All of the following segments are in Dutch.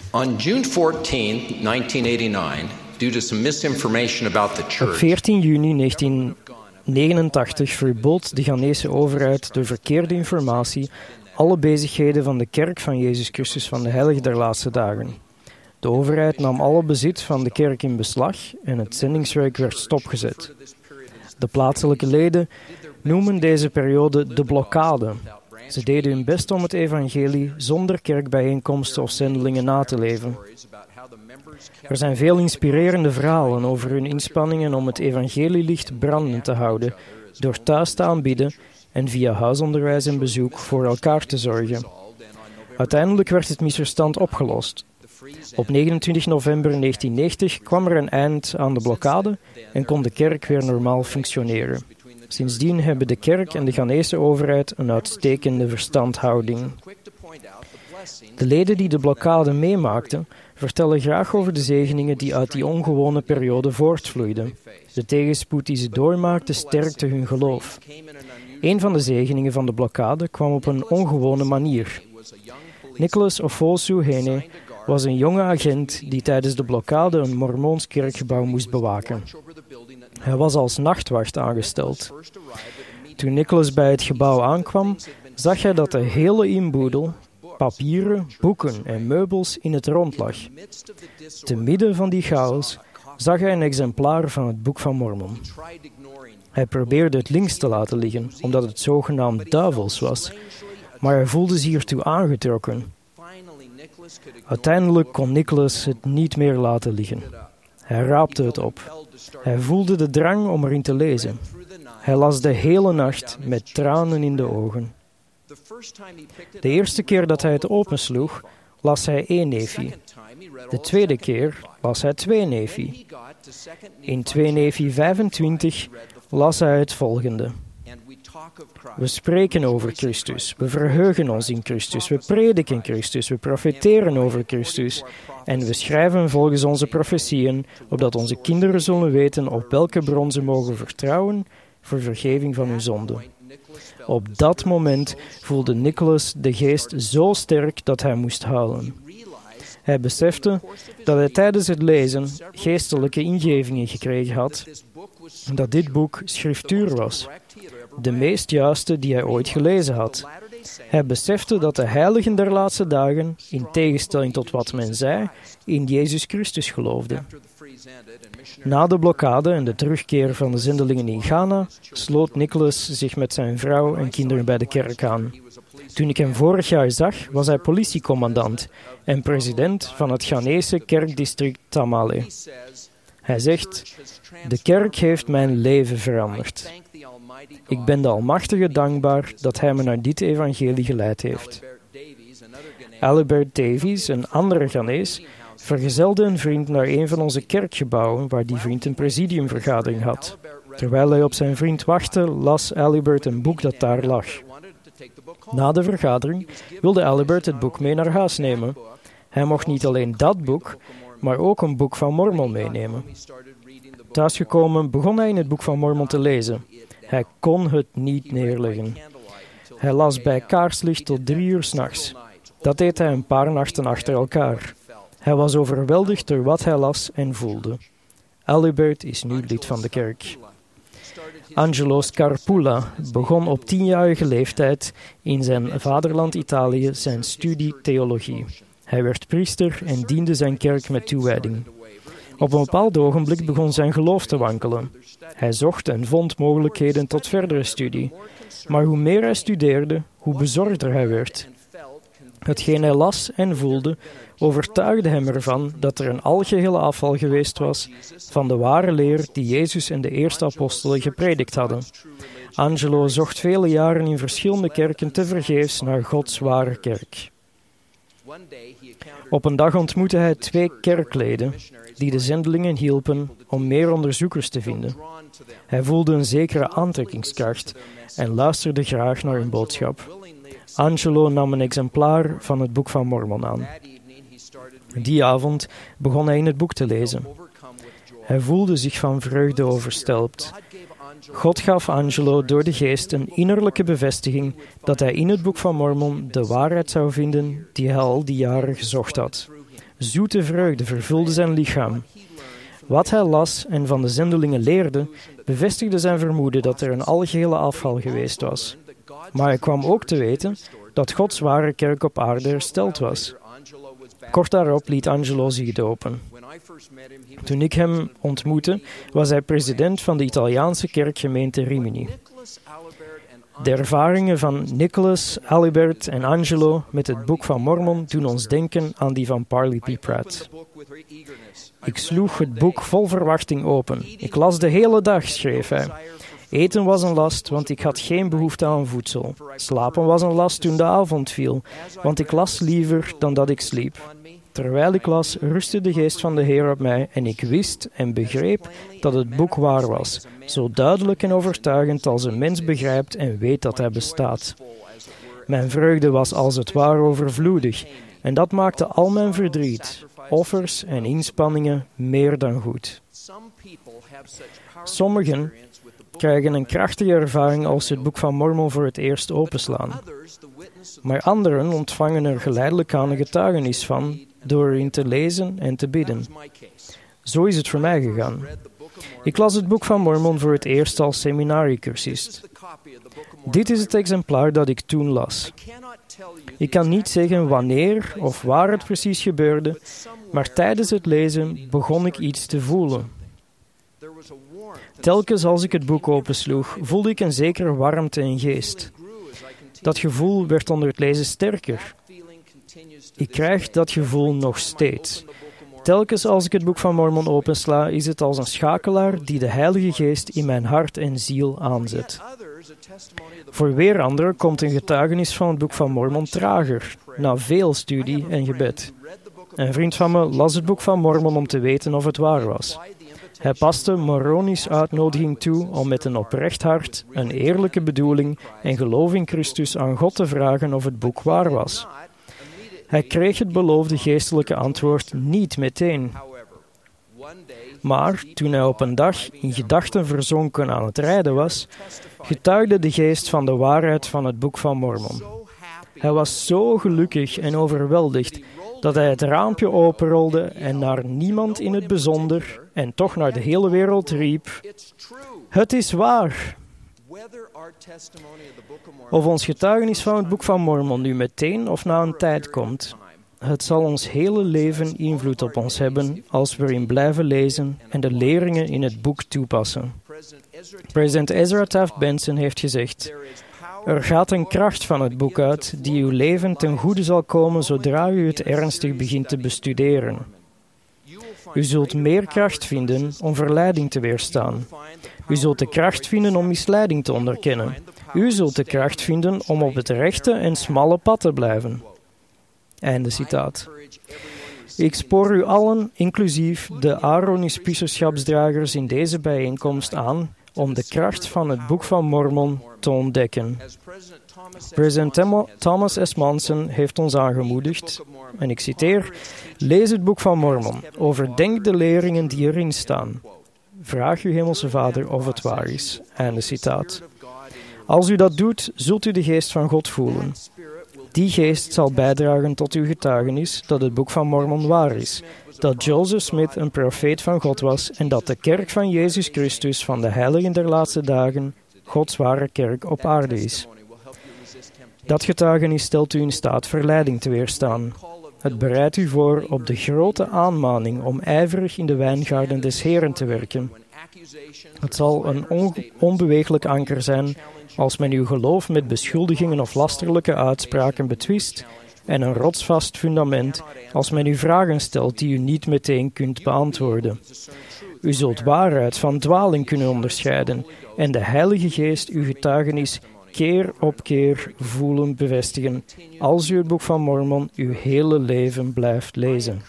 On June 14, 1989, due to some misinformation about the church, Op 14 juni 1989 verbood de Ghanese overheid door verkeerde informatie alle bezigheden van de kerk van Jezus Christus van de Heilige der Laatste Dagen. De overheid nam alle bezit van de kerk in beslag en het zendingswerk werd stopgezet. De plaatselijke leden noemen deze periode de blokkade. Ze deden hun best om het evangelie zonder kerkbijeenkomsten of zendelingen na te leven. Er zijn veel inspirerende verhalen over hun inspanningen om het evangelielicht brandend te houden, door thuis te aanbidden en via huisonderwijs en bezoek voor elkaar te zorgen. Uiteindelijk werd het misverstand opgelost. Op 29 november 1990 kwam er een eind aan de blokkade en kon de kerk weer normaal functioneren. Sindsdien hebben de kerk en de Ghanese overheid een uitstekende verstandhouding. De leden die de blokkade meemaakten, vertellen graag over de zegeningen die uit die ongewone periode voortvloeiden. De tegenspoed die ze doormaakten sterkte hun geloof. Een van de zegeningen van de blokkade kwam op een ongewone manier. Nicholas Ofosu Hene was een jonge agent die tijdens de blokkade een Mormoons kerkgebouw moest bewaken. Hij was als nachtwacht aangesteld. Toen Nicholas bij het gebouw aankwam, zag hij dat de hele inboedel, papieren, boeken en meubels in het rond lag. Te midden van die chaos zag hij een exemplaar van het Boek van Mormon. Hij probeerde het links te laten liggen, omdat het zogenaamd duivels was, maar hij voelde zich ertoe aangetrokken. Uiteindelijk kon Nicholas het niet meer laten liggen. Hij raapte het op. Hij voelde de drang om erin te lezen. Hij las de hele nacht met tranen in de ogen. De eerste keer dat hij het opensloeg, las hij 1 Nefi. De tweede keer las hij 2 Nefi. In 2 Nefi 25 las hij het volgende. We spreken over Christus, we verheugen ons in Christus, we prediken Christus, we profeteren over Christus en we schrijven volgens onze profetieën, opdat onze kinderen zullen weten op welke bron ze mogen vertrouwen voor vergeving van hun zonden. Op dat moment voelde Nicholas de geest zo sterk dat hij moest huilen. Hij besefte dat hij tijdens het lezen geestelijke ingevingen gekregen had, dat dit boek schriftuur was, de meest juiste die hij ooit gelezen had. Hij besefte dat de heiligen der laatste dagen, in tegenstelling tot wat men zei, in Jezus Christus geloofden. Na de blokkade en de terugkeer van de zendelingen in Ghana, sloot Nicholas zich met zijn vrouw en kinderen bij de kerk aan. Toen ik hem vorig jaar zag, was hij politiecommandant en president van het Ghanese kerkdistrict Tamale. Hij zegt, de kerk heeft mijn leven veranderd. Ik ben de Almachtige dankbaar dat hij me naar dit evangelie geleid heeft. Alibert Davies, een andere Ghanees, vergezelde een vriend naar een van onze kerkgebouwen waar die vriend een presidiumvergadering had. Terwijl hij op zijn vriend wachtte, las Alibert een boek dat daar lag. Na de vergadering wilde Alibert het boek mee naar huis nemen. Hij mocht niet alleen dat boek, maar ook een boek van Mormon meenemen. Thuisgekomen begon hij in het boek van Mormon te lezen. Hij kon het niet neerleggen. Hij las bij kaarslicht tot 3 uur 's nachts. Dat deed hij een paar nachten achter elkaar. Hij was overweldigd door wat hij las en voelde. Alibert is nu lid van de kerk. Angelo Scarpula begon op 10-jarige leeftijd in zijn vaderland Italië zijn studie theologie. Hij werd priester en diende zijn kerk met toewijding. Op een bepaald ogenblik begon zijn geloof te wankelen. Hij zocht en vond mogelijkheden tot verdere studie. Maar hoe meer hij studeerde, hoe bezorgder hij werd. Hetgeen hij las en voelde, overtuigde hem ervan dat er een algehele afval geweest was van de ware leer die Jezus en de eerste apostelen gepredikt hadden. Angelo zocht vele jaren in verschillende kerken tevergeefs naar Gods ware kerk. Op een dag ontmoette hij 2 kerkleden die de zendelingen hielpen om meer onderzoekers te vinden. Hij voelde een zekere aantrekkingskracht en luisterde graag naar hun boodschap. Angelo nam een exemplaar van het Boek van Mormon aan. Die avond begon hij in het boek te lezen. Hij voelde zich van vreugde overstelpt. God gaf Angelo door de geest een innerlijke bevestiging dat hij in het Boek van Mormon de waarheid zou vinden die hij al die jaren gezocht had. Zoete vreugde vervulde zijn lichaam. Wat hij las en van de zendelingen leerde, bevestigde zijn vermoeden dat er een algehele afval geweest was. Maar hij kwam ook te weten dat Gods ware kerk op aarde hersteld was. Kort daarop liet Angelo zich dopen. Toen ik hem ontmoette, was hij president van de Italiaanse kerkgemeente Rimini. De ervaringen van Nicholas, Alibert en Angelo met het Boek van Mormon doen ons denken aan die van Parley P. Pratt. Ik sloeg het boek vol verwachting open. Ik las de hele dag, schreef hij. Eten was een last, want ik had geen behoefte aan voedsel. Slapen was een last toen de avond viel, want ik las liever dan dat ik sliep. Terwijl ik las, rustte de geest van de Heer op mij en ik wist en begreep dat het boek waar was, zo duidelijk en overtuigend als een mens begrijpt en weet dat hij bestaat. Mijn vreugde was als het ware overvloedig en dat maakte al mijn verdriet, offers en inspanningen meer dan goed. Sommigen krijgen een krachtige ervaring als ze het Boek van Mormon voor het eerst openslaan. Maar anderen ontvangen er geleidelijk aan een getuigenis van door erin te lezen en te bidden. Zo is het voor mij gegaan. Ik las het Boek van Mormon voor het eerst als seminariecursist. Dit is het exemplaar dat ik toen las. Ik kan niet zeggen wanneer of waar het precies gebeurde, maar tijdens het lezen begon ik iets te voelen. Telkens als ik het boek opensloeg, voelde ik een zekere warmte en geest. Dat gevoel werd onder het lezen sterker. Ik krijg dat gevoel nog steeds. Telkens als ik het Boek van Mormon opensla, is het als een schakelaar die de Heilige Geest in mijn hart en ziel aanzet. Voor weer anderen komt een getuigenis van het Boek van Mormon trager, na veel studie en gebed. Een vriend van me las het Boek van Mormon om te weten of het waar was. Hij paste Moroni's uitnodiging toe om met een oprecht hart, een eerlijke bedoeling en geloof in Christus aan God te vragen of het boek waar was. Hij kreeg het beloofde geestelijke antwoord niet meteen. Maar toen hij op een dag in gedachten verzonken aan het rijden was, getuigde de geest van de waarheid van het Boek van Mormon. Hij was zo gelukkig en overweldigd dat hij het raampje openrolde en naar niemand in het bijzonder en toch naar de hele wereld riep: "Het is waar!" Of ons getuigenis van het Boek van Mormon nu meteen of na een tijd komt, het zal ons hele leven invloed op ons hebben als we erin blijven lezen en de leringen in het boek toepassen. President Ezra Taft Benson heeft gezegd: "Er gaat een kracht van het boek uit die uw leven ten goede zal komen zodra u het ernstig begint te bestuderen. U zult meer kracht vinden om verleiding te weerstaan. U zult de kracht vinden om misleiding te onderkennen. U zult de kracht vinden om op het rechte en smalle pad te blijven." Einde citaat. Ik spoor u allen, inclusief de Aaronisch priesterschapsdragers in deze bijeenkomst aan om de kracht van het Boek van Mormon te ontdekken. President Thomas S. Monson heeft ons aangemoedigd, en ik citeer: "Lees het Boek van Mormon, overdenk de leringen die erin staan. Vraag uw hemelse Vader of het waar is." Einde citaat. Als u dat doet, zult u de geest van God voelen. Die geest zal bijdragen tot uw getuigenis dat het Boek van Mormon waar is, dat Joseph Smith een profeet van God was en dat de kerk van Jezus Christus van de heiligen der laatste dagen Gods ware kerk op aarde is. Dat getuigenis stelt u in staat verleiding te weerstaan. Het bereidt u voor op de grote aanmaning om ijverig in de wijngaarden des Heeren te werken. Het zal een onbeweeglijk anker zijn als men uw geloof met beschuldigingen of lasterlijke uitspraken betwist, en een rotsvast fundament als men u vragen stelt die u niet meteen kunt beantwoorden. U zult waarheid van dwaling kunnen onderscheiden en de Heilige Geest uw getuigenis keer op keer voelen bevestigen als u het Boek van Mormon uw hele leven blijft lezen.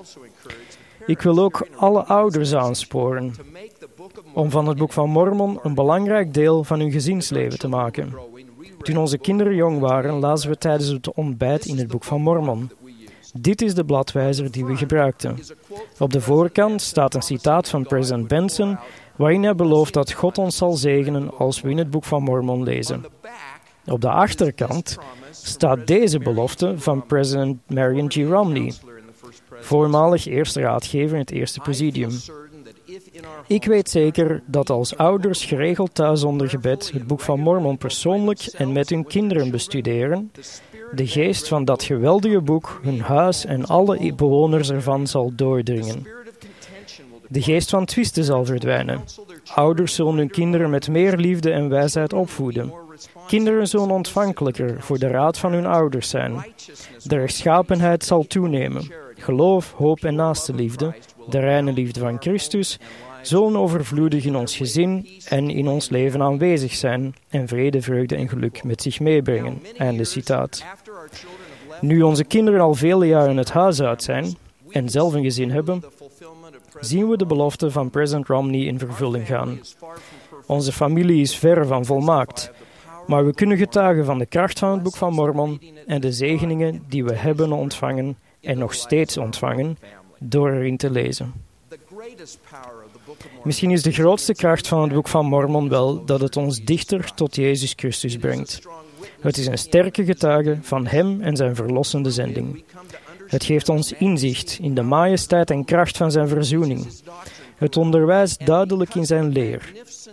Ik wil ook alle ouders aansporen om van het Boek van Mormon een belangrijk deel van hun gezinsleven te maken. Toen onze kinderen jong waren, lazen we tijdens het ontbijt in het Boek van Mormon. Dit is de bladwijzer die we gebruikten. Op de voorkant staat een citaat van president Benson, waarin hij belooft dat God ons zal zegenen als we in het Boek van Mormon lezen. Op de achterkant staat deze belofte van president Marion G. Romney. voormalig eerste raadgever in het eerste presidium. Ik weet zeker dat als ouders geregeld thuis onder gebed het Boek van Mormon persoonlijk en met hun kinderen bestuderen, de geest van dat geweldige boek hun huis en alle bewoners ervan zal doordringen. De geest van twisten zal verdwijnen. Ouders zullen hun kinderen met meer liefde en wijsheid opvoeden. Kinderen zullen ontvankelijker voor de raad van hun ouders zijn. De rechtschapenheid zal toenemen. Geloof, hoop en naastenliefde, de reine liefde van Christus, zullen overvloedig in ons gezin en in ons leven aanwezig zijn en vrede, vreugde en geluk met zich meebrengen. Einde citaat. Nu onze kinderen al vele jaren het huis uit zijn en zelf een gezin hebben, zien we de belofte van president Romney in vervulling gaan. Onze familie is ver van volmaakt, maar we kunnen getuigen van de kracht van het Boek van Mormon en de zegeningen die we hebben ontvangen en nog steeds ontvangen door erin te lezen. Misschien is de grootste kracht van het Boek van Mormon wel dat het ons dichter tot Jezus Christus brengt. Het is een sterke getuige van Hem en zijn verlossende zending. Het geeft ons inzicht in de majesteit en kracht van zijn verzoening. Het onderwijst duidelijk in zijn leer.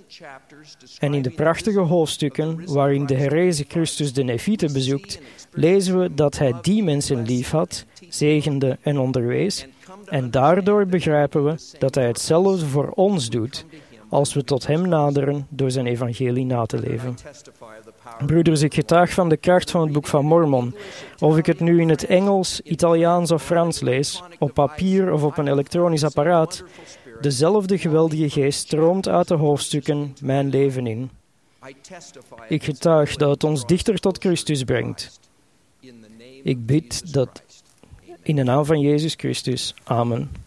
En in de prachtige hoofdstukken waarin de herrezen Christus de Nefieten bezoekt, lezen we dat hij die mensen liefhad, zegende en onderwees. En daardoor begrijpen we dat hij hetzelfde voor ons doet als we tot hem naderen door zijn evangelie na te leven. Broeders, ik getuig van de kracht van het Boek van Mormon. Of ik het nu in het Engels, Italiaans of Frans lees, op papier of op een elektronisch apparaat, dezelfde geweldige geest stroomt uit de hoofdstukken mijn leven in. Ik getuig dat het ons dichter tot Christus brengt. Ik bid dat in de naam van Jezus Christus. Amen.